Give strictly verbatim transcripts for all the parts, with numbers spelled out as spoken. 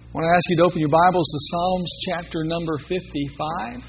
I want to ask you to open your Bibles to Psalms chapter number fifty-five.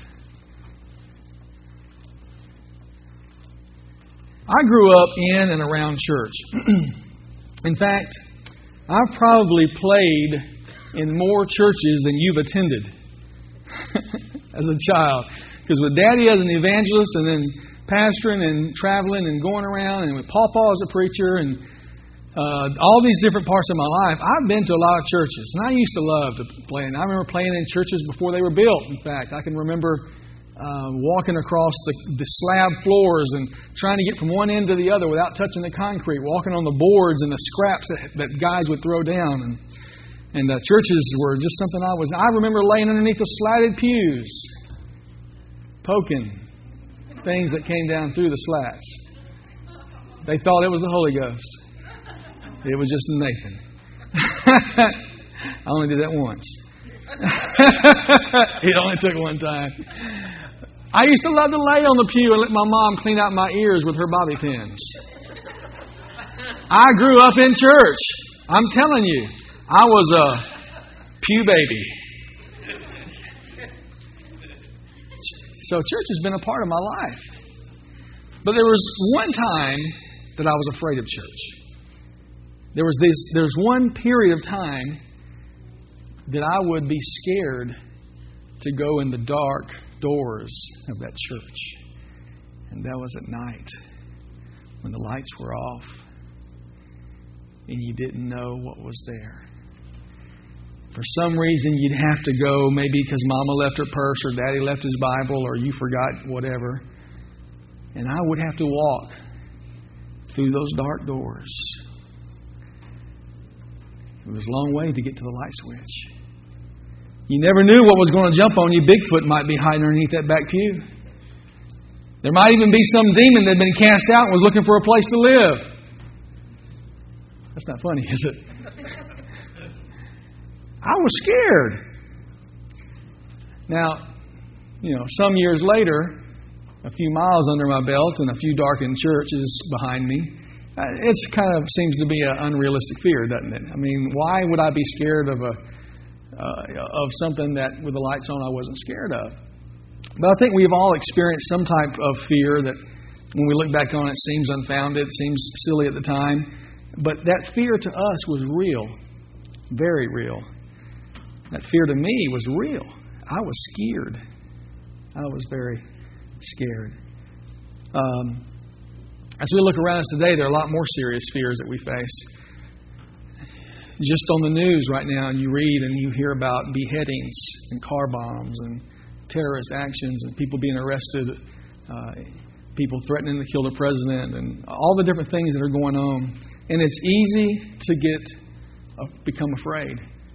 I grew up in and around church. In fact, I've probably played in more churches than you've attended as a child. Because with Daddy as an evangelist and then pastoring and traveling and going around and with Pawpaw as a preacher and Uh, all these different parts of my life, I've been to a lot of churches, and I used to love to play. And I remember playing in churches before they were built. In fact, I can remember uh, walking across the, the slab floors and trying to get from one end to the other without touching the concrete, walking on the boards and the scraps that, that guys would throw down. And, and uh, churches were just something I was. I remember laying underneath the slatted pews, poking things that came down through the slats. They thought it was the Holy Ghost. It was just Nathan. I only did that once. It only took one time. I used to love to lay on the pew and let my mom clean out my ears with her bobby pins. I grew up in church. I'm telling you, I was a pew baby. So church has been a part of my life. But there was one time that I was afraid of church. There was this. There's one period of time that I would be scared to go in the dark doors of that church. And that was at night when the lights were off and you didn't know what was there. For some reason, you'd have to go, maybe because Mama left her purse or Daddy left his Bible or you forgot whatever. And I would have to walk through those dark doors. It was a long way to get to the light switch. You never knew what was going to jump on you. Bigfoot might be hiding underneath that back pew. There might even be some demon that had been cast out and was looking for a place to live. That's not funny, is it? I was scared. Now, you know, some years later, a few miles under my belt and a few darkened churches behind me, it kind of seems to be an unrealistic fear, doesn't it? I mean, why would I be scared of a uh, of something that with the lights on I wasn't scared of? But I think we've all experienced some type of fear that when we look back on it seems unfounded, seems silly at the time. But that fear to us was real, very real. That fear to me was real. I was scared. I was very scared. Um, As we look around us today, there are a lot more serious fears that we face. Just on the news right now, you read and you hear about beheadings and car bombs and terrorist actions and people being arrested, uh, people threatening to kill the president, and all the different things that are going on. And it's easy to get uh, become afraid.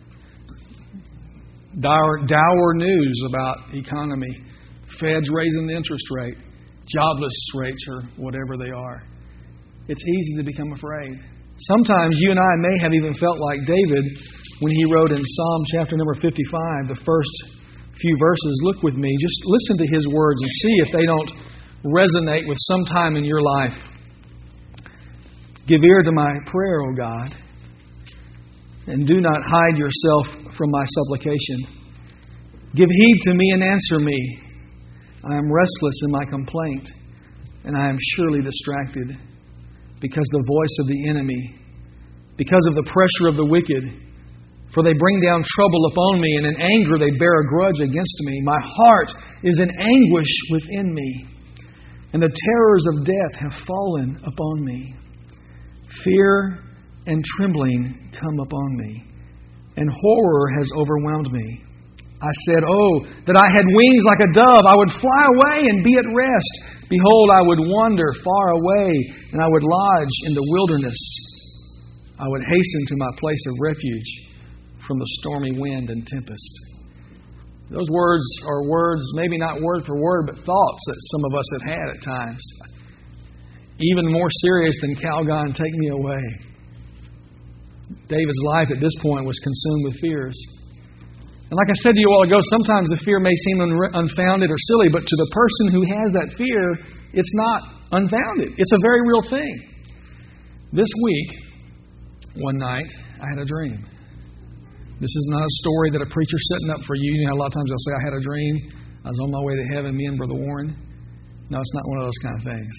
Dour, dour news about economy, Feds raising the interest rate, jobless rates or whatever they are. It's easy to become afraid. Sometimes you and I may have even felt like David when he wrote in Psalm chapter number fifty-five, the first few verses. Look with me. Just listen to his words and see if they don't resonate with some time in your life. Give ear to my prayer, O God, and do not hide yourself from my supplication. Give heed to me and answer me. I am restless in my complaint, and I am surely distracted because of the voice of the enemy, because of the pressure of the wicked. For they bring down trouble upon me, and in anger they bear a grudge against me. My heart is in anguish within me, and the terrors of death have fallen upon me. Fear and trembling come upon me, and horror has overwhelmed me. I said, oh, that I had wings like a dove. I would fly away and be at rest. Behold, I would wander far away, and I would lodge in the wilderness. I would hasten to my place of refuge from the stormy wind and tempest. Those words are words, maybe not word for word, but thoughts that some of us have had at times. Even more serious than Calgon, take me away. David's life at this point was consumed with fears. And like I said to you a while ago, sometimes the fear may seem un- unfounded or silly, but to the person who has that fear, it's not unfounded. It's a very real thing. This week, one night, I had a dream. This is not a story that a preacher's setting up for you. You know, a lot of times they'll say, I had a dream. I was on my way to heaven, me and Brother Warren. No, it's not one of those kind of things.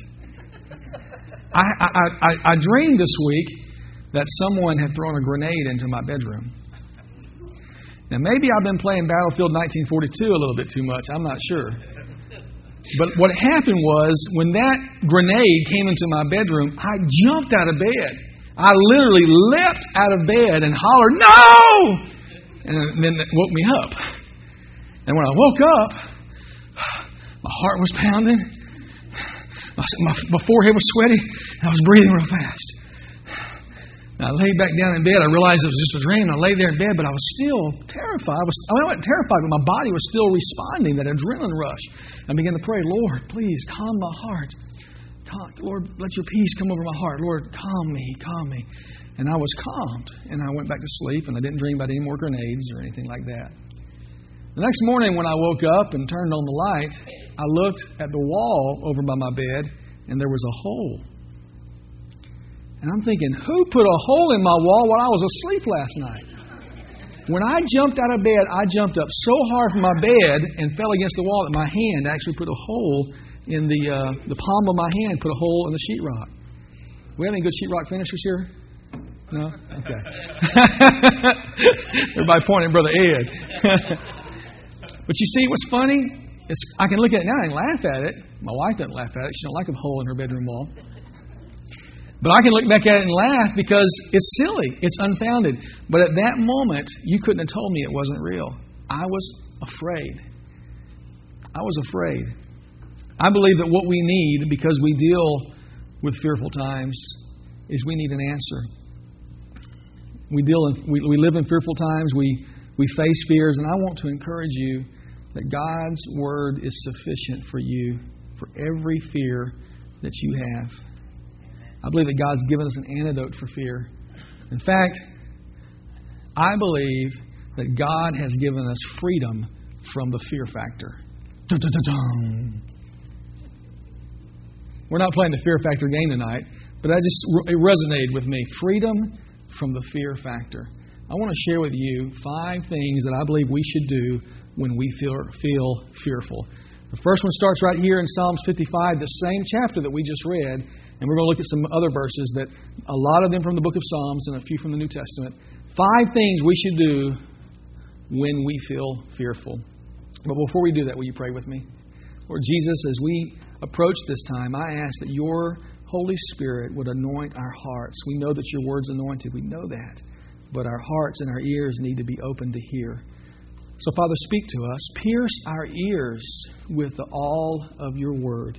I, I, I, I dreamed this week that someone had thrown a grenade into my bedroom. Now, maybe I've been playing Battlefield nineteen forty-two a little bit too much. I'm not sure. But what happened was, when that grenade came into my bedroom, I jumped out of bed. I literally leapt out of bed and hollered, "No!" And then it woke me up. And when I woke up, my heart was pounding. My, my forehead was sweaty. And I was breathing real fast. And I laid back down in bed. I realized it was just a dream. I lay there in bed, but I was still terrified. I, was, I wasn't terrified, but my body was still responding, that adrenaline rush. I began to pray, Lord, please calm my heart. Calm, Lord, let your peace come over my heart. Lord, calm me, calm me. And I was calmed. And I went back to sleep, and I didn't dream about any more grenades or anything like that. The next morning when I woke up and turned on the light, I looked at the wall over by my bed, and there was a hole. And I'm thinking, who put a hole in my wall while I was asleep last night? When I jumped out of bed, I jumped up so hard from my bed and fell against the wall that my hand actually put a hole in the uh, the palm of my hand, put a hole in the sheetrock. We have any good sheetrock finishers here? No? Okay. Everybody pointing at Brother Ed. But you see what's funny? It's, I can look at it now and laugh at it. My wife doesn't laugh at it. She don't like a hole in her bedroom wall. But I can look back at it and laugh because it's silly. It's unfounded. But at that moment, you couldn't have told me it wasn't real. I was afraid. I was afraid. I believe that what we need, because we deal with fearful times, is we need an answer. We deal in, we, we live in fearful times. We we face fears, and I want to encourage you that God's Word is sufficient for you for every fear that you have. I believe that God's given us an antidote for fear. In fact, I believe that God has given us freedom from the fear factor. Dun-dun-dun-dun. We're not playing the fear factor game tonight, but I just it resonated with me. Freedom from the fear factor. I want to share with you five things that I believe we should do when we feel, feel fearful. The first one starts right here in Psalms fifty-five, the same chapter that we just read. And we're going to look at some other verses, that a lot of them from the book of Psalms and a few from the New Testament. Five things we should do when we feel fearful. But before we do that, will you pray with me? Lord Jesus, as we approach this time, I ask that your Holy Spirit would anoint our hearts. We know that your word's anointed. We know that. But our hearts and our ears need to be open to hear. So, Father, speak to us. Pierce our ears with the all of your word.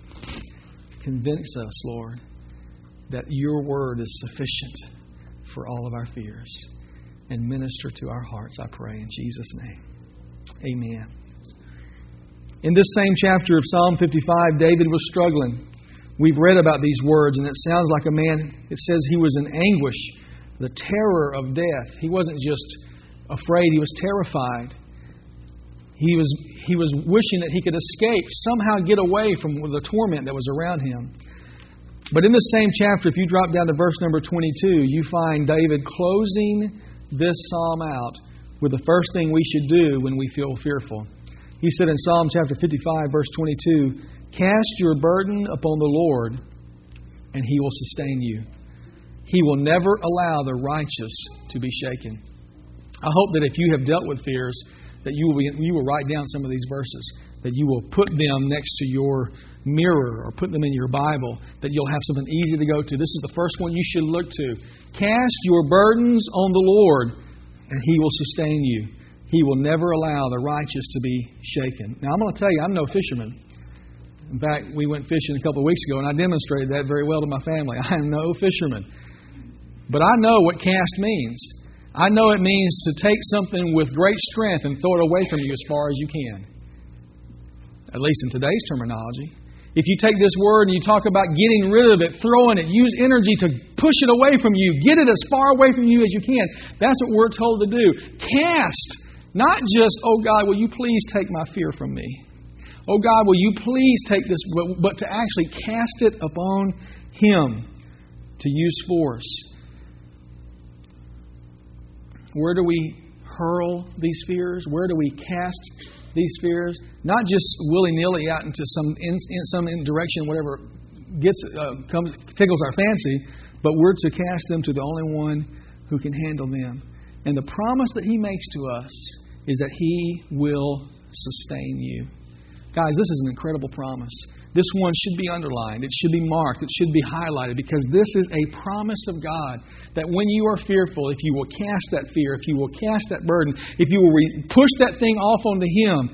Convince us, Lord, that your word is sufficient for all of our fears. And minister to our hearts, I pray, in Jesus' name. Amen. In this same chapter of Psalm fifty-five, David was struggling. We've read about these words, and it sounds like a man, it says he was in anguish, the terror of death. He wasn't just afraid, he was terrified. He was he was wishing that he could escape, somehow get away from the torment that was around him. But in the same chapter, if you drop down to verse number twenty-two, you find David closing this psalm out with the first thing we should do when we feel fearful. He said in Psalm chapter fifty-five, verse twenty-two, "Cast your burden upon the Lord, and He will sustain you. He will never allow the righteous to be shaken." I hope that if you have dealt with fears, that you will, be, you will write down some of these verses, that you will put them next to your mirror or put them in your Bible, that you'll have something easy to go to. This is the first one you should look to. Cast your burdens on the Lord, and He will sustain you. He will never allow the righteous to be shaken. Now, I'm going to tell you, I'm no fisherman. In fact, we went fishing a couple of weeks ago, and I demonstrated that very well to my family. I am no fisherman. But I know what cast means. I know it means to take something with great strength and throw it away from you as far as you can. At least in today's terminology. If you take this word and you talk about getting rid of it, throwing it, use energy to push it away from you, get it as far away from you as you can. That's what we're told to do. Cast, not just, "Oh God, will you please take my fear from me? Oh God, will you please take this," but, but to actually cast it upon Him, to use force. Where do we hurl these fears? Where do we cast these fears? Not just willy-nilly out into some in, in some direction, whatever gets uh, comes tickles our fancy, but we're to cast them to the only one who can handle them. And the promise that He makes to us is that He will sustain you. Guys, this is an incredible promise. This one should be underlined. It should be marked. It should be highlighted, because this is a promise of God that when you are fearful, if you will cast that fear, if you will cast that burden, if you will re- push that thing off onto Him,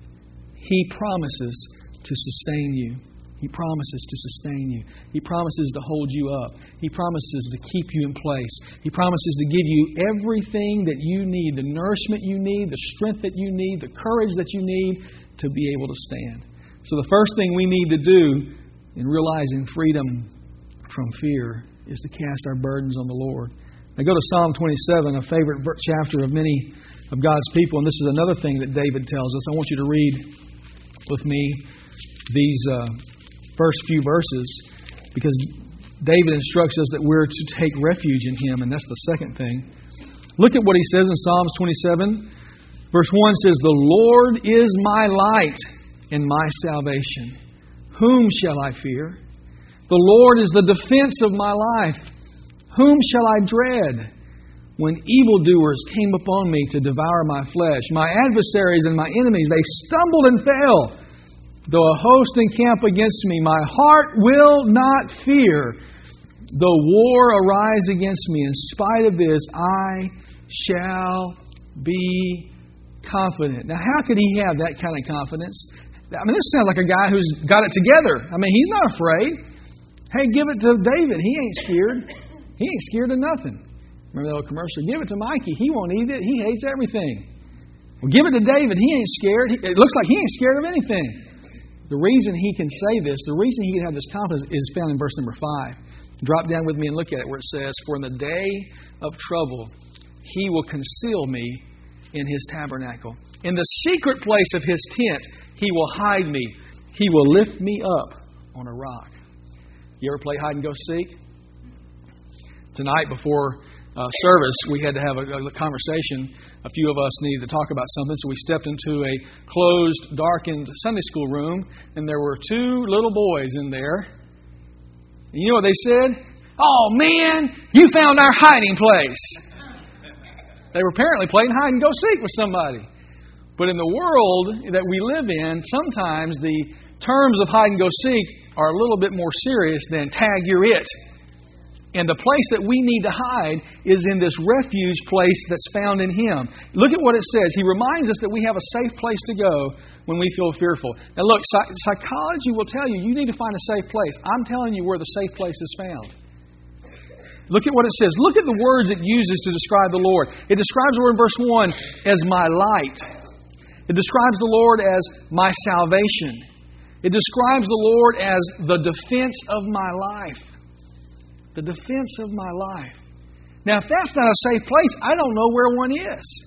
He promises to sustain you. He promises to sustain you. He promises to hold you up. He promises to keep you in place. He promises to give you everything that you need, the nourishment you need, the strength that you need, the courage that you need to be able to stand. So the first thing we need to do in realizing freedom from fear is to cast our burdens on the Lord. Now go to Psalm twenty-seven, a favorite chapter of many of God's people. And this is another thing that David tells us. I want you to read with me these uh, first few verses, because David instructs us that we're to take refuge in Him, and that's the second thing. Look at what he says in Psalms twenty-seven. Verse one says, "The Lord is my light and my salvation. Whom shall I fear? The Lord is the defense of my life. Whom shall I dread? When evildoers came upon me to devour my flesh, my adversaries and my enemies, they stumbled and fell. Though a host encamp against me, my heart will not fear. Though war arise against me, in spite of this, I shall be confident." Now, how could he have that kind of confidence? I mean, this sounds like a guy who's got it together. I mean, he's not afraid. Hey, give it to David. He ain't scared. He ain't scared of nothing. Remember that old commercial? Give it to Mikey. He won't eat it. He hates everything. Well, give it to David. He ain't scared. He, it looks like he ain't scared of anything. The reason he can say this, the reason he can have this confidence is found in verse number five. Drop down with me and look at it, where it says, "For in the day of trouble, He will conceal me in His tabernacle. In the secret place of His tent, He will hide me. He will lift me up on a rock." You ever play hide and go seek? Tonight before uh, service, we had to have a, a conversation. A few of us needed to talk about something, so we stepped into a closed, darkened Sunday school room, and there were two little boys in there. And you know what they said? "Oh man, you found our hiding place." They were apparently playing hide and go seek with somebody. But in the world that we live in, sometimes the terms of hide and go seek are a little bit more serious than tag you're it. And the place that we need to hide is in this refuge place that's found in Him. Look at what it says. He reminds us that we have a safe place to go when we feel fearful. Now look, psychology will tell you you need to find a safe place. I'm telling you where the safe place is found. Look at what it says. Look at the words it uses to describe the Lord. It describes the Lord in verse one as my light. It describes the Lord as my salvation. It describes the Lord as the defense of my life. The defense of my life. Now, if that's not a safe place, I don't know where one is.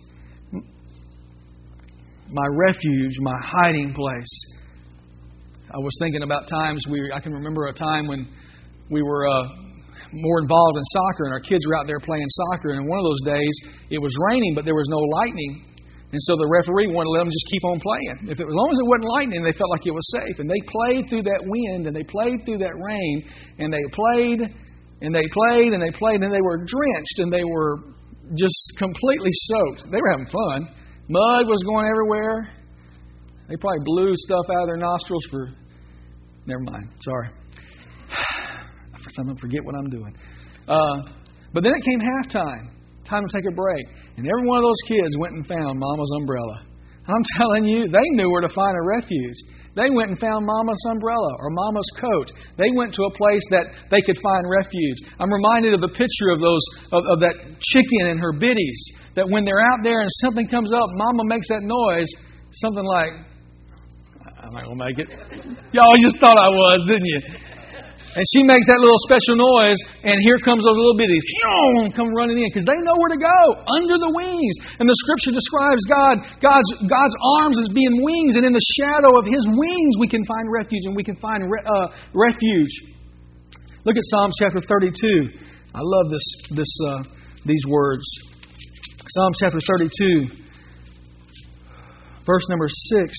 My refuge, my hiding place. I was thinking about times we. I can remember a time when we were uh, more involved in soccer, and our kids were out there playing soccer. And one of those days, it was raining, but there was no lightning. And so the referee wanted to let them just keep on playing. If it, as long as it wasn't lightning, they felt like it was safe. And they played through that wind, and they played through that rain, and they played, and they played, and they played, and they were drenched, and they were just completely soaked. They were having fun. Mud was going everywhere. They probably blew stuff out of their nostrils for... Never mind. Sorry. I'm going to forget what I'm doing. Uh, but then it came halftime. Time to take a break. And every one of those kids went and found Mama's umbrella. I'm telling you, they knew where to find a refuge. They went and found Mama's umbrella or Mama's coat. They went to a place that they could find refuge. I'm reminded of the picture of those of, of that chicken and her biddies. That when they're out there and something comes up, Mama makes that noise, something like, I'm not going to make it. Y'all just thought I was, didn't you? And she makes that little special noise, and here comes those little biddies. Come running in, because they know where to go, under the wings. And the Scripture describes God, God's, God's arms as being wings, and in the shadow of His wings we can find refuge, and we can find re, uh, refuge. Look at Psalms chapter thirty-two. I love this, this, uh, these words. Psalm chapter thirty-two, verse number six.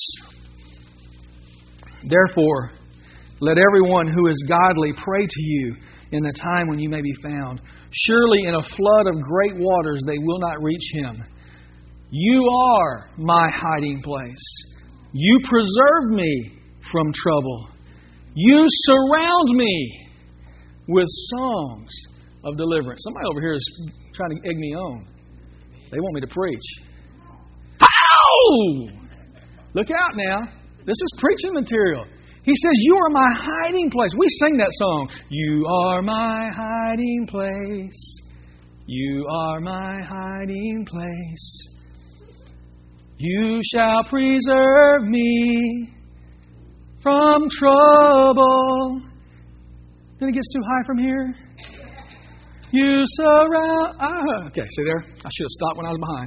Therefore, let everyone who is godly pray to you in the time when you may be found. Surely in a flood of great waters they will not reach him. You are my hiding place. You preserve me from trouble. You surround me with songs of deliverance. Somebody over here is trying to egg me on. They want me to preach. Ow! Look out now. This is preaching material. He says, you are my hiding place. We sing that song. You are my hiding place. You are my hiding place. You shall preserve me from trouble. Then it gets too high from here. You surround... Ah, okay, see there? I should have stopped when I was behind.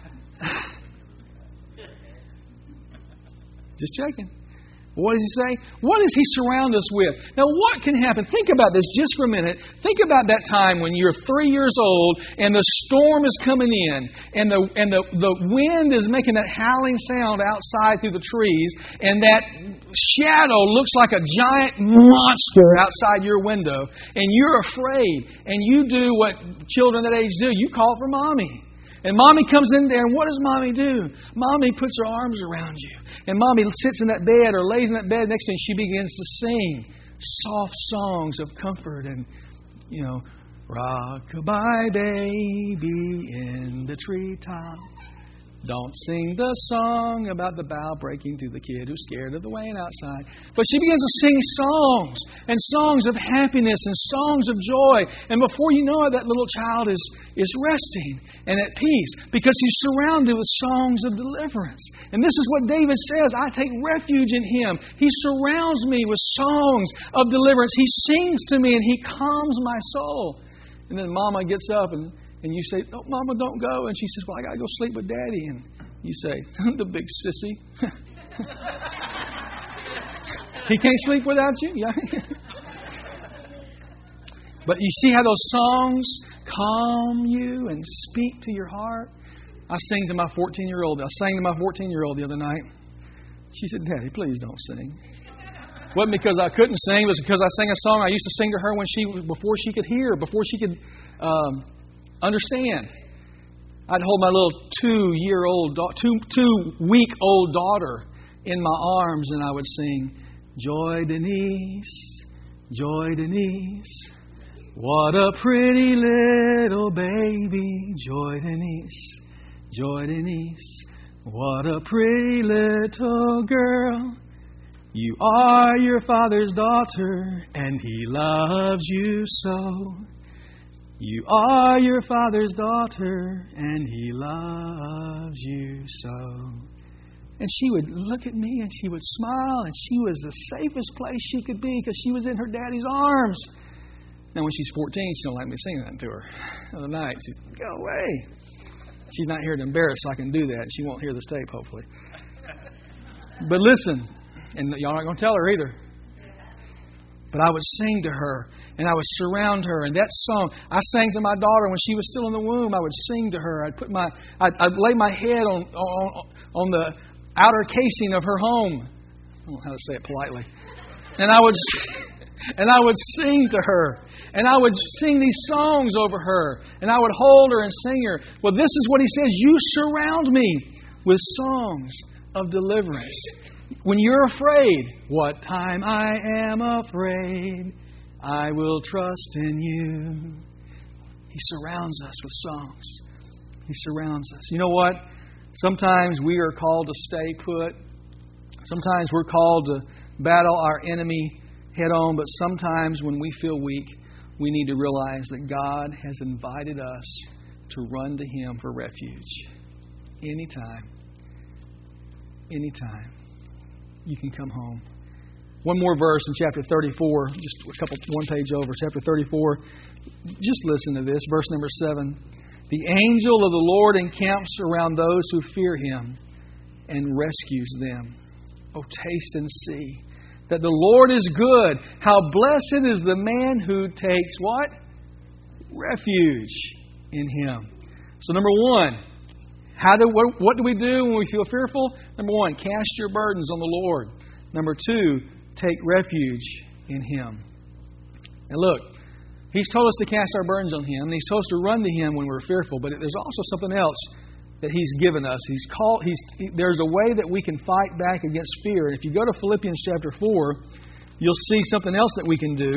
Just checking. What does he say? What does he surround us with? Now, what can happen? Think about this just for a minute. Think about that time when you're three years old and the storm is coming in and the and the, the wind is making that howling sound outside through the trees and that shadow looks like a giant monster outside your window and you're afraid and you do what children that age do. You call for Mommy. And Mommy comes in there, and what does Mommy do? Mommy puts her arms around you. And Mommy sits in that bed or lays in that bed next to you, and she begins to sing soft songs of comfort and, you know, rock-a-bye baby in the treetop. Don't sing the song about the bough breaking to the kid who's scared of the rain outside. But she begins to sing songs and songs of happiness and songs of joy. And before you know it, that little child is, is resting and at peace because he's surrounded with songs of deliverance. And this is what David says, I take refuge in him. He surrounds me with songs of deliverance. He sings to me and he calms my soul. And then Mama gets up and And you say, oh, Mama, don't go. And she says, well, I got to go sleep with Daddy. And you say, the big sissy. He can't sleep without you? Yeah. But you see how those songs calm you and speak to your heart? I sang to my fourteen-year-old. I sang to my fourteen-year-old the other night. She said, Daddy, please don't sing. It wasn't because I couldn't sing. It was because I sang a song I used to sing to her when she before she could hear, before she could... Um, Understand. I'd hold my little two-year-old, two two-week-old daughter in my arms, and I would sing, "Joy Denise, Joy Denise, what a pretty little baby, Joy Denise, Joy Denise, what a pretty little girl. You are your father's daughter, and he loves you so." You are your father's daughter, and he loves you so. And she would look at me, and she would smile, and she was the safest place she could be because she was in her daddy's arms. Now, when she's fourteen, she don't like me singing that to her. The other night, she said, go away. She's not here to embarrass, so I can do that. She won't hear this tape, hopefully. But listen, and y'all aren't going to tell her either. But I would sing to her, and I would surround her. And that song, I sang to my daughter when she was still in the womb. I would sing to her. I'd put my, I'd, I'd lay my head on, on on the outer casing of her home. I don't know how to say it politely. And I would, and I would sing to her, and I would sing these songs over her, and I would hold her and sing her. Well, this is what he says: you surround me with songs of deliverance. When you're afraid, what time I am afraid, I will trust in you. He surrounds us with songs. He surrounds us. You know what? Sometimes we are called to stay put. Sometimes we're called to battle our enemy head on. But sometimes when we feel weak, we need to realize that God has invited us to run to Him for refuge. Anytime. Anytime. You can come home. One more verse in chapter thirty-four, just a couple, one page over, chapter thirty-four. Just listen to this, verse number seven. The angel of the Lord encamps around those who fear Him and rescues them. Oh, taste and see that the Lord is good. How blessed is the man who takes what? Refuge in Him. So number one, How do what, what do we do when we feel fearful? Number one, cast your burdens on the Lord. Number two, take refuge in Him. And look, He's told us to cast our burdens on Him, and He's told us to run to Him when we're fearful. But there's also something else that He's given us. He's called. He's he, there's a way that we can fight back against fear. And if you go to Philippians chapter four, you'll see something else that we can do.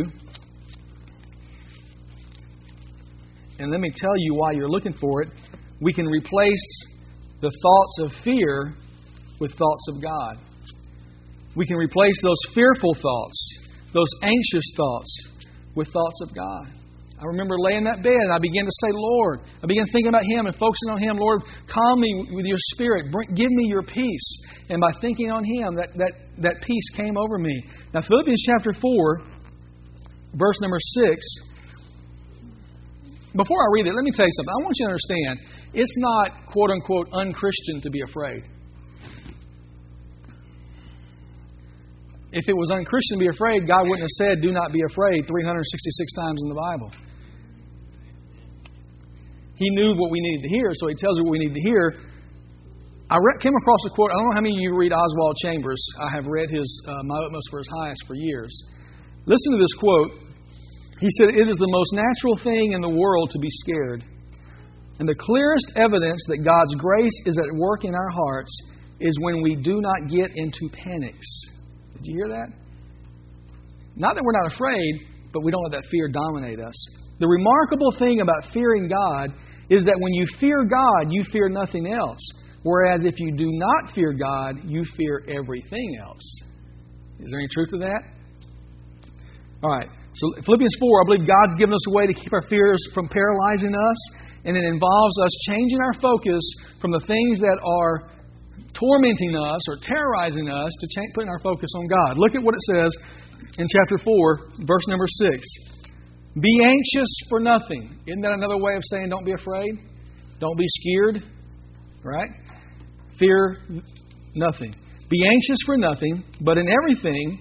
And let me tell you why you're looking for it. We can replace the thoughts of fear with thoughts of God. We can replace those fearful thoughts, those anxious thoughts, with thoughts of God. I remember laying in that bed and I began to say, Lord, I began thinking about Him and focusing on Him. Lord, calm me with your Spirit. Bring, give me your peace. And by thinking on Him, that, that, that peace came over me. Now, Philippians chapter four, verse number six. Before I read it, let me tell you something. I want you to understand, it's not, quote unquote, unchristian to be afraid. If it was unchristian to be afraid, God wouldn't have said, do not be afraid, three hundred sixty-six times in the Bible. He knew what we needed to hear, so He tells us what we need to hear. I re- came across a quote. I don't know how many of you read Oswald Chambers. I have read his uh, My Utmost for His Highest for years. Listen to this quote. He said, it is the most natural thing in the world to be scared. And the clearest evidence that God's grace is at work in our hearts is when we do not get into panics. Did you hear that? Not that we're not afraid, but we don't let that fear dominate us. The remarkable thing about fearing God is that when you fear God, you fear nothing else. Whereas if you do not fear God, you fear everything else. Is there any truth to that? All right. So Philippians four, I believe God's given us a way to keep our fears from paralyzing us. And it involves us changing our focus from the things that are tormenting us or terrorizing us to change, putting our focus on God. Look at what it says in chapter four, verse number six. Be anxious for nothing. Isn't that another way of saying don't be afraid? Don't be scared. Right? Fear nothing. Be anxious for nothing, but in everything,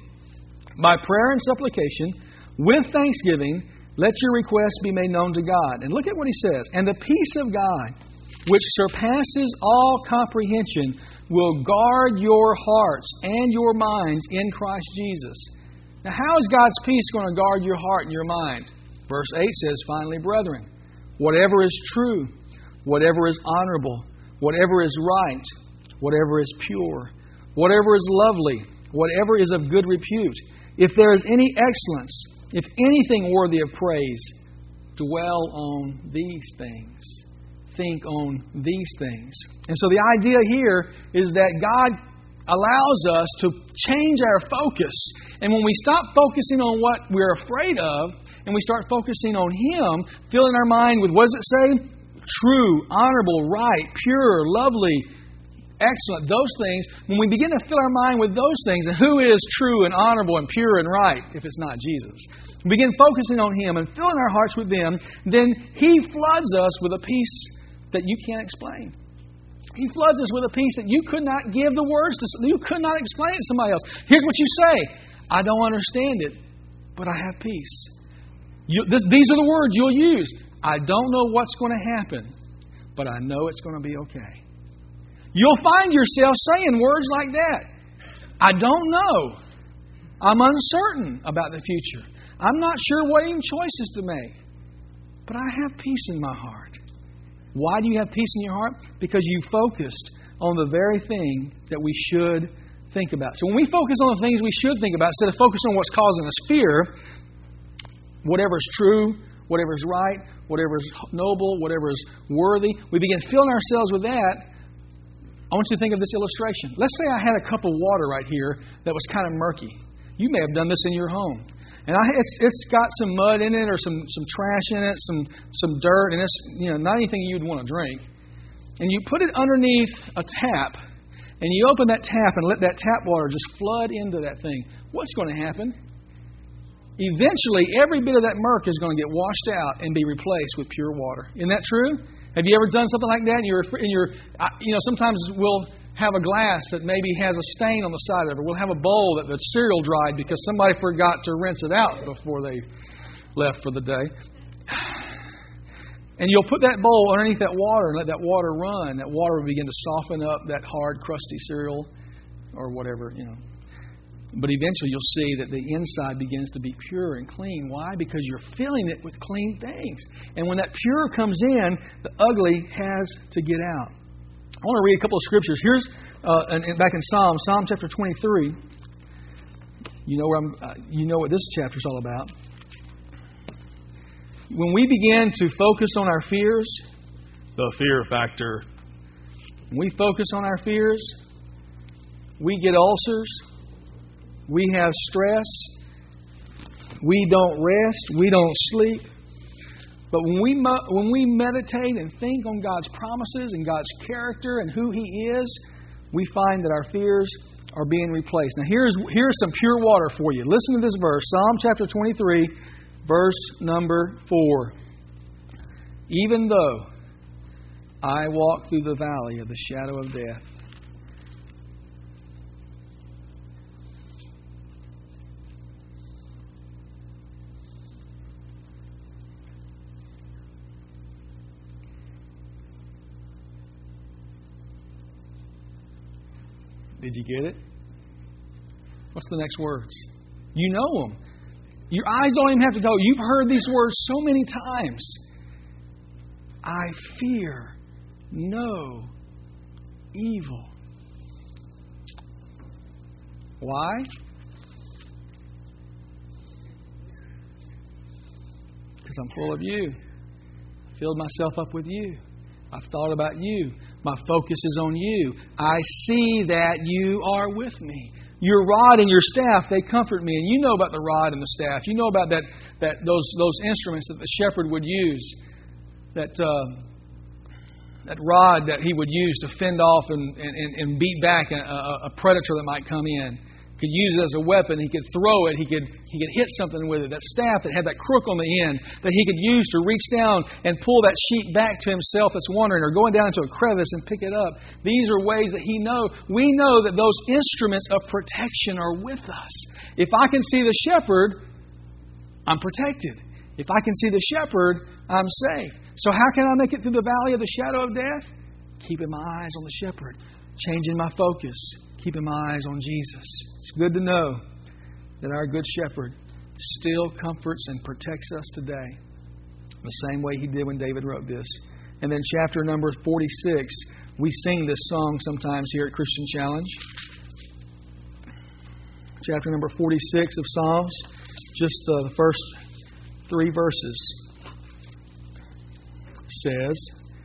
by prayer and supplication, with thanksgiving, let your requests be made known to God. And look at what he says. And the peace of God, which surpasses all comprehension, will guard your hearts and your minds in Christ Jesus. Now, how is God's peace going to guard your heart and your mind? Verse eight says, finally, brethren, whatever is true, whatever is honorable, whatever is right, whatever is pure, whatever is lovely, whatever is of good repute, if there is any excellence, if anything worthy of praise, dwell on these things. Think on these things. And so the idea here is that God allows us to change our focus. And when we stop focusing on what we're afraid of, and we start focusing on Him, filling our mind with, what does it say? True, honorable, right, pure, lovely, excellent, those things. When we begin to fill our mind with those things, and who is true and honorable and pure and right, if it's not Jesus, we begin focusing on Him and filling our hearts with them, then He floods us with a peace that you can't explain. He floods us with a peace that you could not give the words to, you could not explain it to somebody else. Here's what you say: I don't understand it, but I have peace. You, this, these are the words you'll use. I don't know what's going to happen, but I know it's going to be okay. You'll find yourself saying words like that. I don't know. I'm uncertain about the future. I'm not sure what even choices to make, but I have peace in my heart. Why do you have peace in your heart? Because you focused on the very thing that we should think about. So when we focus on the things we should think about, instead of focusing on what's causing us fear, whatever is true, whatever is right, whatever is noble, whatever is worthy, we begin filling ourselves with that. I want you to think of this illustration. Let's say I had a cup of water right here that was kind of murky. You may have done this in your home. And I, it's it's got some mud in it or some, some trash in it, some some dirt, and it's you know not anything you'd want to drink. And you put it underneath a tap, and you open that tap and let that tap water just flood into that thing. What's going to happen? Eventually, every bit of that murk is going to get washed out and be replaced with pure water. Isn't that true? Have you ever done something like that? And you're, and you're you know, sometimes we'll have a glass that maybe has a stain on the side of it. We'll have a bowl that the cereal dried because somebody forgot to rinse it out before they left for the day. And you'll put that bowl underneath that water and let that water run. That water will begin to soften up that hard, crusty cereal or whatever, you know. But eventually you'll see that the inside begins to be pure and clean. Why? Because you're filling it with clean things. And when that pure comes in, the ugly has to get out. I want to read a couple of scriptures. Here's uh, and, and back in Psalm, Psalm chapter twenty-three. You know where I'm. Uh, you know what this chapter is all about. When we begin to focus on our fears, the fear factor. When we focus on our fears, we get ulcers. We have stress. We don't rest. We don't sleep. But when we when we meditate and think on God's promises and God's character and who He is, we find that our fears are being replaced. Now here's here's some pure water for you. Listen to this verse, Psalm chapter twenty-three, verse number four. Even though I walk through the valley of the shadow of death, did you get it? What's the next words? You know them. Your eyes don't even have to go. You've heard these words so many times. I fear no evil. Why? Because I'm full of you. I filled myself up with you. I've thought about you. My focus is on you. I see that you are with me. Your rod and your staff, they comfort me. And you know about the rod and the staff. You know about that, that those those instruments that the shepherd would use. That uh, that rod that he would use to fend off and, and, and beat back a, a, a predator that might come in. He could use it as a weapon. He could throw it. He could he could hit something with it. That staff that had that crook on the end that he could use to reach down and pull that sheep back to himself that's wandering or going down into a crevice and pick it up. These are ways that he know. We know that those instruments of protection are with us. If I can see the shepherd, I'm protected. If I can see the shepherd, I'm safe. So how can I make it through the valley of the shadow of death? Keeping my eyes on the shepherd. Changing my focus. Keeping my eyes on Jesus. It's good to know that our good shepherd still comforts and protects us today. The same way he did when David wrote this. And then chapter number forty-six. We sing this song sometimes here at Christian Challenge. Chapter number forty-six of Psalms. Just uh, the first three verses. Says,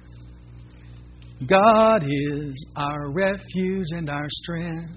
God is our refuge and our strength,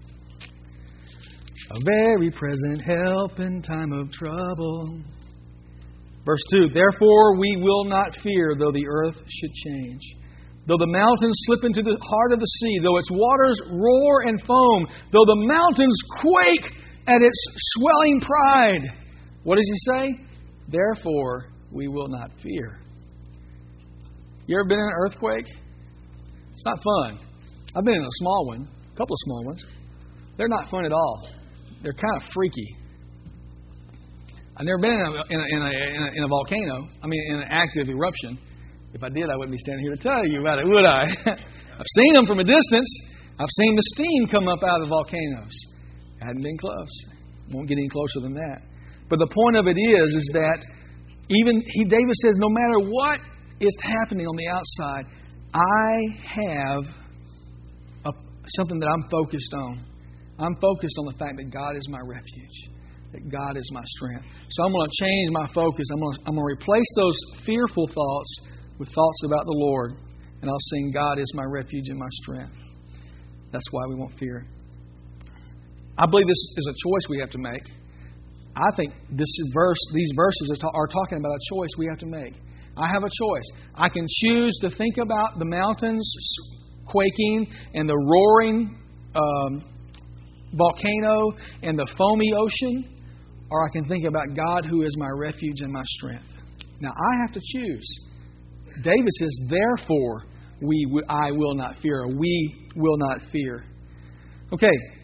a very present help in time of trouble. Verse two, therefore we will not fear though the earth should change, though the mountains slip into the heart of the sea, though its waters roar and foam, though the mountains quake at its swelling pride. What does he say? Therefore we will not fear. You ever been in an earthquake? It's not fun. I've been in a small one, a couple of small ones. They're not fun at all. They're kind of freaky. I've never been in a, in a, in a, in a, in a volcano. I mean, in an active eruption. If I did, I wouldn't be standing here to tell you about it, would I? I've seen them from a distance. I've seen the steam come up out of volcanoes. I hadn't been close. Won't get any closer than that. But the point of it is, is that even he, David says, no matter what is happening on the outside, I have a, something that I'm focused on. I'm focused on the fact that God is my refuge, that God is my strength. So I'm going to change my focus. I'm going to, I'm going to replace those fearful thoughts with thoughts about the Lord, and I'll sing, God is my refuge and my strength. That's why we won't fear. I believe this is a choice we have to make. I think this verse, these verses are, ta- are talking about a choice we have to make. I have a choice. I can choose to think about the mountains quaking and the roaring um, volcano and the foamy ocean, or I can think about God who is my refuge and my strength. Now, I have to choose. David says, therefore, we, I will not fear, or we will not fear. Okay,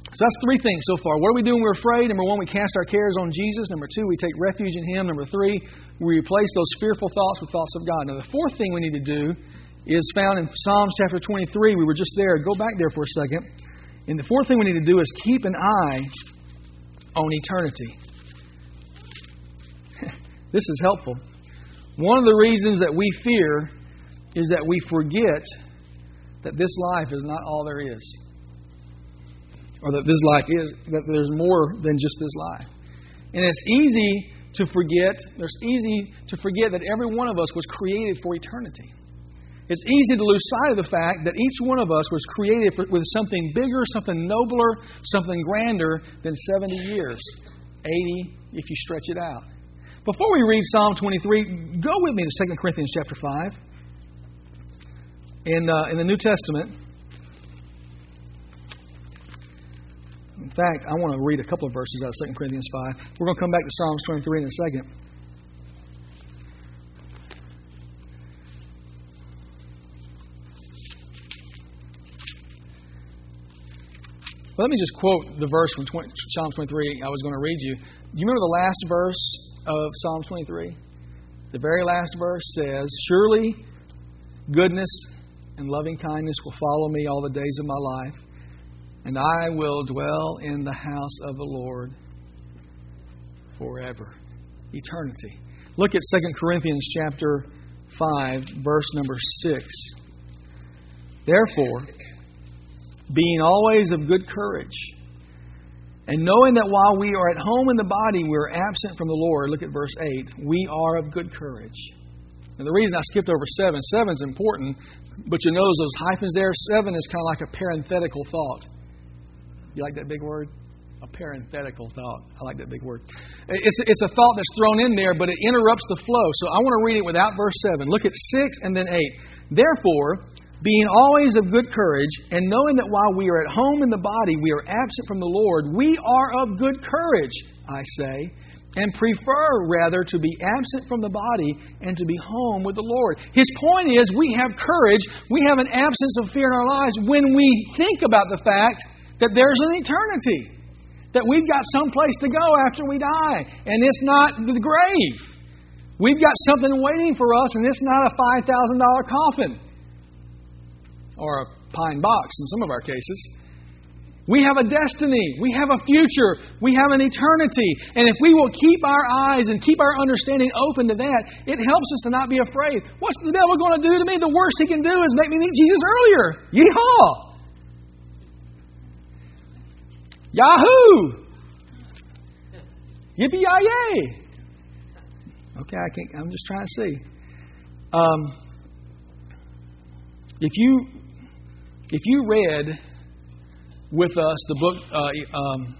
So that's three things so far. What do we do when we're afraid? Number one, we cast our cares on Jesus. Number two, we take refuge in Him. Number three, we replace those fearful thoughts with thoughts of God. Now, the fourth thing we need to do is found in Psalms chapter twenty-three. We were just there. Go back there for a second. And the fourth thing we need to do is keep an eye on eternity. This is helpful. One of the reasons that we fear is that we forget that this life is not all there is. Or that this life is, that there's more than just this life. And it's easy to forget, it's easy to forget that every one of us was created for eternity. It's easy to lose sight of the fact that each one of us was created for, with something bigger, something nobler, something grander than seventy years. eighty if you stretch it out. Before we read Psalm twenty-three, go with me to Second Corinthians chapter five. In, uh, in the New Testament. In fact, I want to read a couple of verses out of Second Corinthians five. We're going to come back to Psalms twenty-three in a second. But let me just quote the verse from Psalm twenty-three I was going to read you. Do you remember the last verse of Psalm twenty-three? The very last verse says, "Surely goodness and loving kindness will follow me all the days of my life, and I will dwell in the house of the Lord forever." Eternity. Look at Second Corinthians chapter five, verse number six. "Therefore, being always of good courage, and knowing that while we are at home in the body, we are absent from the Lord," look at verse eight, "we are of good courage." And the reason I skipped over seven, seven's important, but you notice those hyphens there. Seven is kind of like a parenthetical thought. You like that big word? A parenthetical thought. I like that big word. It's, it's a thought that's thrown in there, but it interrupts the flow. So I want to read it without verse seven. Look at six and then eight. "Therefore, being always of good courage, and knowing that while we are at home in the body, we are absent from the Lord, we are of good courage, I say, and prefer rather to be absent from the body and to be home with the Lord." His point is we have courage, we have an absence of fear in our lives when we think about the fact that there's an eternity, that we've got some place to go after we die, and it's not the grave. We've got something waiting for us, and it's not a five thousand dollars coffin. Or a pine box in some of our cases. We have a destiny. We have a future. We have an eternity. And if we will keep our eyes and keep our understanding open to that, it helps us to not be afraid. What's the devil going to do to me? The worst he can do is make me meet Jesus earlier. Yeehaw! Yahoo! Yippee-yi-yay! Okay, I can't, I'm just trying to see. Um, if you if you read with us the book, uh, um,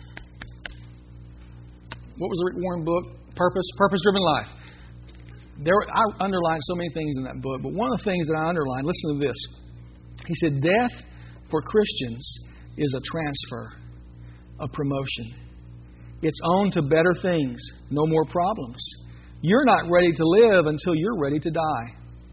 what was the Rick Warren book? Purpose, Purpose-Driven Life. There, I underlined so many things in that book, but one of the things that I underlined, listen to this. He said, death for Christians is a transfer, a promotion. It's on to better things, no more problems. You're not ready to live until you're ready to die.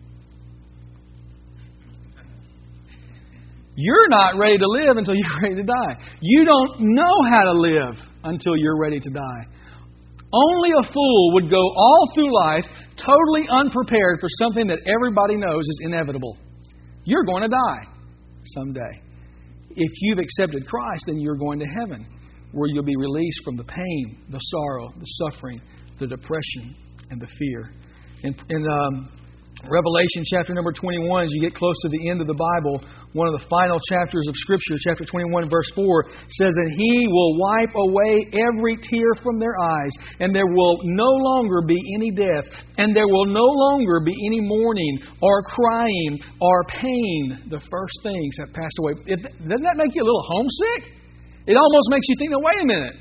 You're not ready to live until you're ready to die. You don't know how to live until you're ready to die. Only a fool would go all through life totally unprepared for something that everybody knows is inevitable. You're going to die someday. If you've accepted Christ, then you're going to heaven, where you'll be released from the pain, the sorrow, the suffering, the depression, and the fear. In, in um, Revelation chapter number twenty-one, as you get close to the end of the Bible, one of the final chapters of Scripture, chapter twenty-one, verse four, says that He will wipe away every tear from their eyes, and there will no longer be any death, and there will no longer be any mourning, or crying, or pain. The first things have passed away. It, doesn't that make you a little homesick? It almost makes you think, now, wait a minute.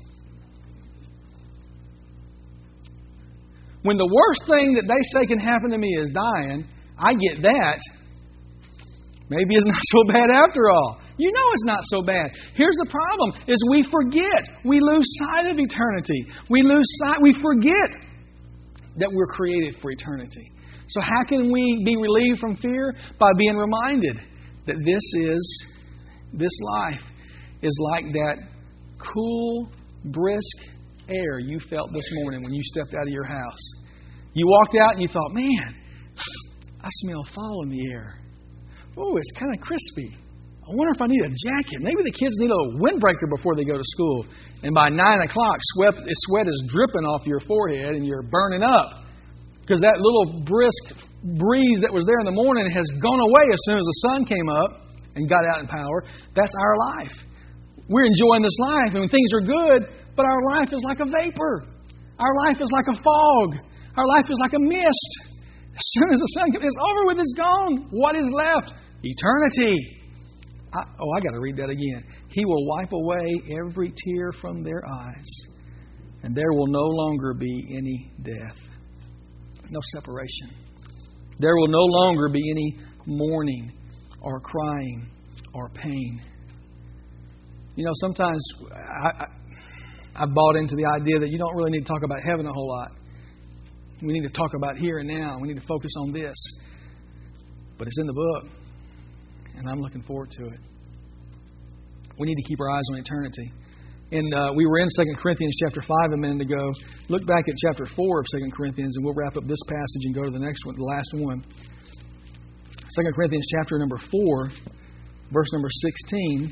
When the worst thing that they say can happen to me is dying, I get that. Maybe it's not so bad after all. You know it's not so bad. Here's the problem, is we forget. We lose sight of eternity. We lose sight, we forget that we're created for eternity. So how can we be relieved from fear? By being reminded that this is, this life is like that cool, brisk air you felt this morning when you stepped out of your house. You walked out and you thought, man, I smell fall in the air. Oh, it's kind of crispy. I wonder if I need a jacket. Maybe the kids need a windbreaker before they go to school. And by nine o'clock, sweat, sweat is dripping off your forehead and you're burning up. Because that little brisk breeze that was there in the morning has gone away as soon as the sun came up and got out in power. That's our life. We're enjoying this life and things are good, but our life is like a vapor. Our life is like a fog. Our life is like a mist. As soon as the sun comes, it's over with, it's gone. What is left? Eternity. I, oh, I got to read that again. He will wipe away every tear from their eyes, and there will no longer be any death. No separation. There will no longer be any mourning or crying or pain. You know, sometimes I, I, I've bought into the idea that you don't really need to talk about heaven a whole lot. We need to talk about here and now. We need to focus on this. But it's in the book, and I'm looking forward to it. We need to keep our eyes on eternity. And uh, we were in Second Corinthians chapter five a minute ago. Look back at chapter four of Second Corinthians, and we'll wrap up this passage and go to the next one, the last one. Second Corinthians chapter number four, verse number sixteen.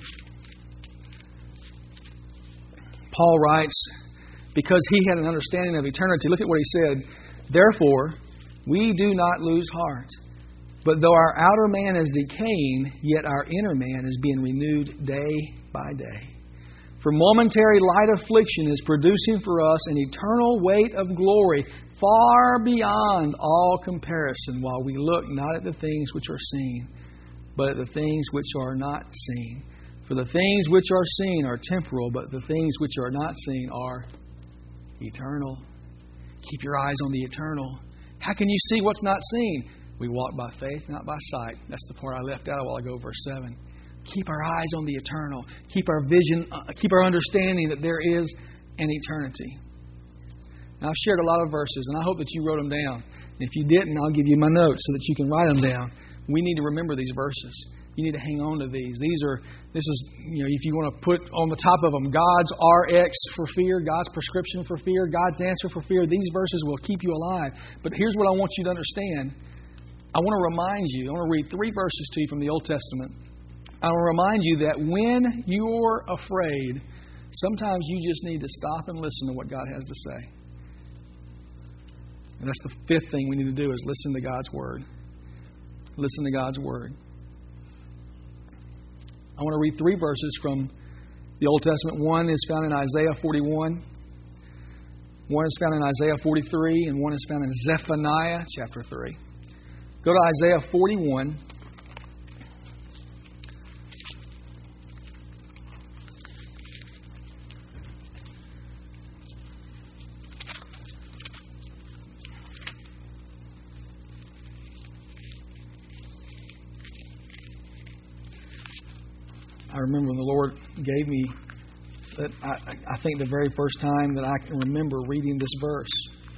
Paul writes, because he had an understanding of eternity. Look at what he said. Therefore, we do not lose heart. But though our outer man is decaying, yet our inner man is being renewed day by day. For momentary light affliction is producing for us an eternal weight of glory far beyond all comparison, while we look not at the things which are seen, but at the things which are not seen. For the things which are seen are temporal, but the things which are not seen are eternal. Keep your eyes on the eternal. How can you see what's not seen? We walk by faith, not by sight. That's the part I left out a while ago, verse seven. Keep our eyes on the eternal. Keep our vision, uh, keep our understanding that there is an eternity. Now, I've shared a lot of verses, and I hope that you wrote them down. And if you didn't, I'll give you my notes so that you can write them down. We need to remember these verses. You need to hang on to these. These are, this is, you know, if you want to put on the top of them God's R X for fear, God's prescription for fear, God's answer for fear, these verses will keep you alive. But here's what I want you to understand. I want to remind you, I want to read three verses to you from the Old Testament. I want to remind you that when you're afraid, sometimes you just need to stop and listen to what God has to say. And that's the fifth thing we need to do is listen to God's Word. Listen to God's Word. I want to read three verses from the Old Testament. One is found in Isaiah forty-one. One is found in Isaiah forty-three. And one is found in Zephaniah chapter three. Go to Isaiah forty-one. I remember when the Lord gave me, that I, I think the very first time that I can remember reading this verse.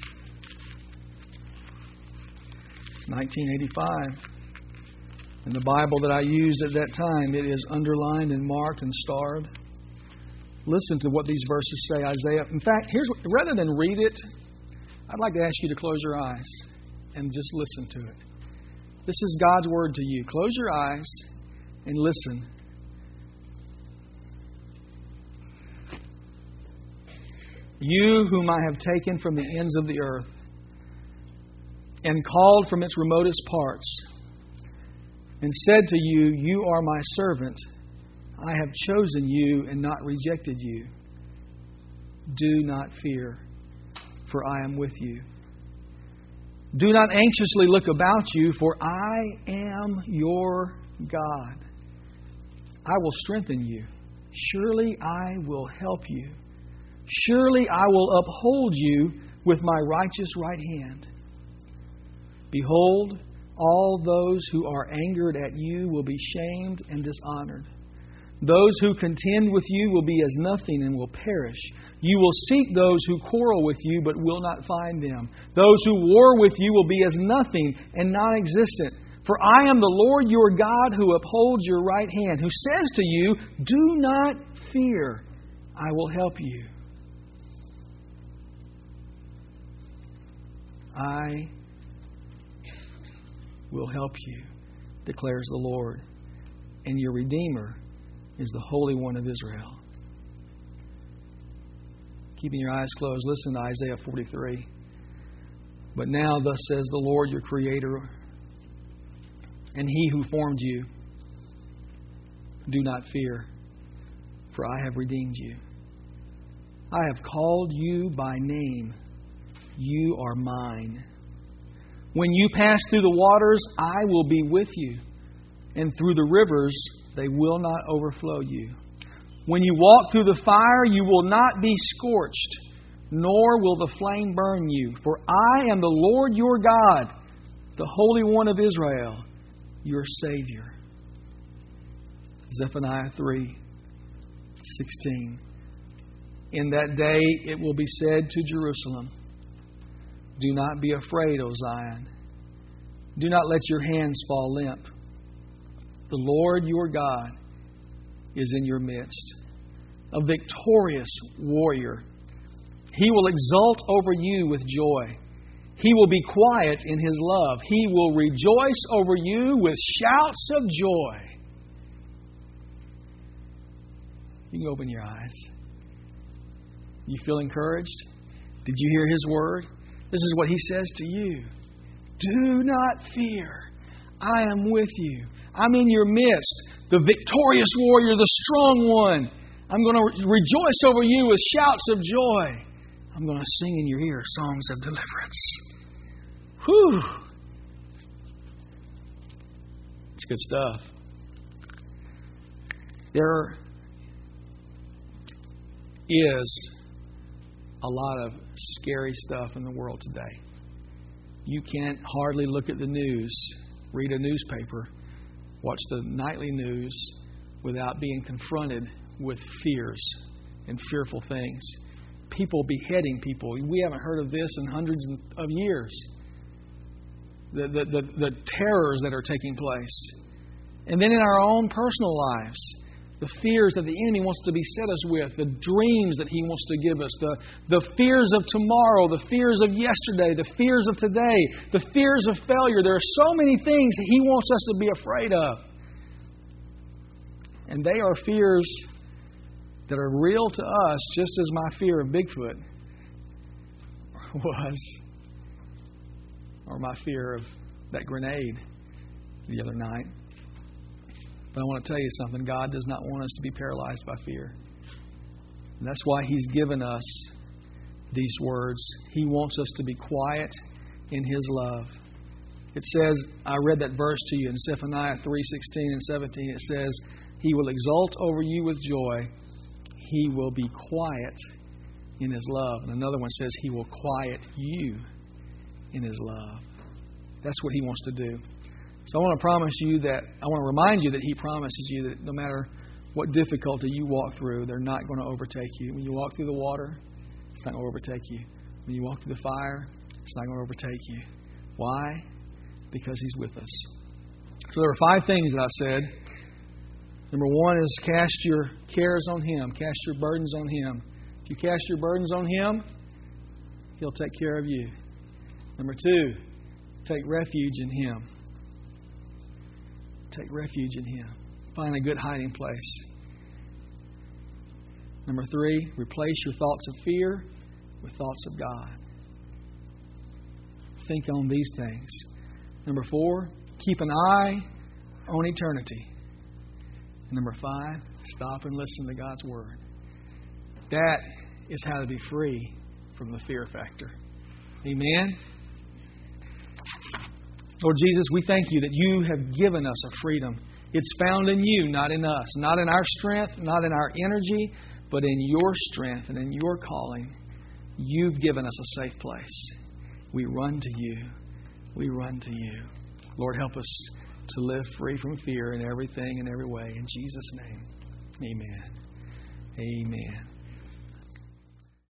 nineteen eighty-five. In the Bible that I used at that time, it is underlined and marked and starred. Listen to what these verses say, Isaiah. In fact, here's what, rather than read it, I'd like to ask you to close your eyes and just listen to it. This is God's Word to you. Close your eyes and listen. You whom I have taken from the ends of the earth and called from its remotest parts and said to you, you are my servant. I have chosen you and not rejected you. Do not fear, for I am with you. Do not anxiously look about you, for I am your God. I will strengthen you. Surely I will help you. Surely I will uphold you with my righteous right hand. Behold, all those who are angered at you will be shamed and dishonored. Those who contend with you will be as nothing and will perish. You will seek those who quarrel with you, but will not find them. Those who war with you will be as nothing and non-existent. For I am the Lord your God who upholds your right hand, who says to you, do not fear, I will help you. I will help you, declares the Lord, and your Redeemer is the Holy One of Israel. Keeping your eyes closed, listen to Isaiah forty-three. But now thus says the Lord your Creator, and He who formed you, do not fear, for I have redeemed you. I have called you by name. You are mine. When you pass through the waters, I will be with you, and through the rivers, they will not overflow you. When you walk through the fire, you will not be scorched, nor will the flame burn you. For I am the Lord your God, the Holy One of Israel, your Savior. Zephaniah three sixteen. In that day it will be said to Jerusalem, do not be afraid, O Zion. Do not let your hands fall limp. The Lord your God is in your midst, a victorious warrior. He will exult over you with joy. He will be quiet in His love. He will rejoice over you with shouts of joy. You can open your eyes. You feel encouraged? Did you hear His word? This is what He says to you. Do not fear. I am with you. I'm in your midst. The victorious warrior, the strong one. I'm going to rejoice over you with shouts of joy. I'm going to sing in your ear songs of deliverance. Whew. It's good stuff. There is a lot of scary stuff in the world today. You can't hardly look at the news, read a newspaper, watch the nightly news without being confronted with fears and fearful things. People beheading people. We haven't heard of this in hundreds of years. The, the, the, the terrors that are taking place. And then in our own personal lives, the fears that the enemy wants to beset us with, the dreams that he wants to give us, the, the fears of tomorrow, the fears of yesterday, the fears of today, the fears of failure. There are so many things he wants us to be afraid of. And they are fears that are real to us, just as my fear of Bigfoot was, or my fear of that grenade the other night. But I want to tell you something. God does not want us to be paralyzed by fear. And that's why He's given us these words. He wants us to be quiet in His love. It says, I read that verse to you in Zephaniah three sixteen and seventeen. It says, He will exult over you with joy. He will be quiet in His love. And another one says, He will quiet you in His love. That's what He wants to do. So I want to promise you that, I want to remind you that He promises you that no matter what difficulty you walk through, they're not going to overtake you. When you walk through the water, it's not going to overtake you. When you walk through the fire, it's not going to overtake you. Why? Because He's with us. So there are five things that I said. Number one is cast your cares on Him. Cast your burdens on Him. If you cast your burdens on Him, He'll take care of you. Number two, take refuge in Him. Take refuge in Him. Find a good hiding place. Number three, replace your thoughts of fear with thoughts of God. Think on these things. Number four, keep an eye on eternity. And number five, stop and listen to God's Word. That is how to be free from the fear factor. Amen? Lord Jesus, we thank You that You have given us a freedom. It's found in You, not in us. Not in our strength, not in our energy, but in Your strength and in Your calling. You've given us a safe place. We run to You. We run to You. Lord, help us to live free from fear in everything and every way. In Jesus' name, amen. Amen.